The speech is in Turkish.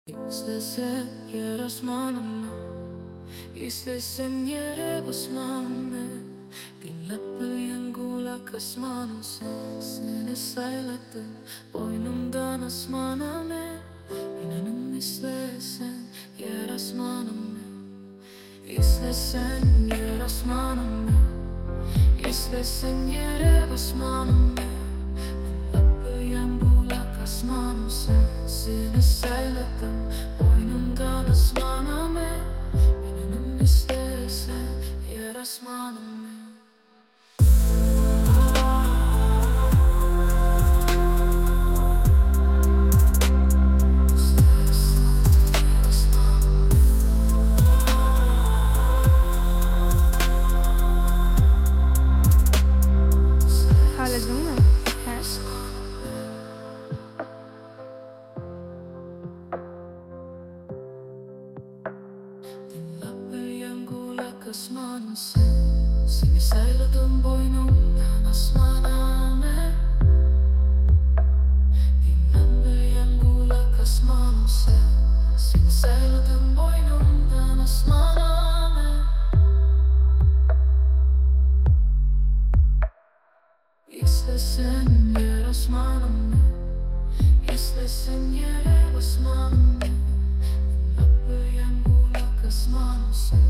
İstesen yer asmanımı, istesen yere basmamı. Dinletmeyen kulak asmanım seni sayladım boynumdan asmanımı. İnanın istesen yer asmanımı, istesen yer asmanımı, istesen yere basmamı. Dinletmeyen kulak asmanım seni sayladım boynumdan asmanımı. İnanın istesen yer asmanımı. Hala değil mi? He. Dinletmeyen kulak asmanım seni sayladım boynumdan asmanımı. Dinlenmeyen kulak asmanım seni sayladım boynumdan asmanımı. İstesen yer asmanımı, istesen yere basmamı. Dinletmeyen kulak asmanım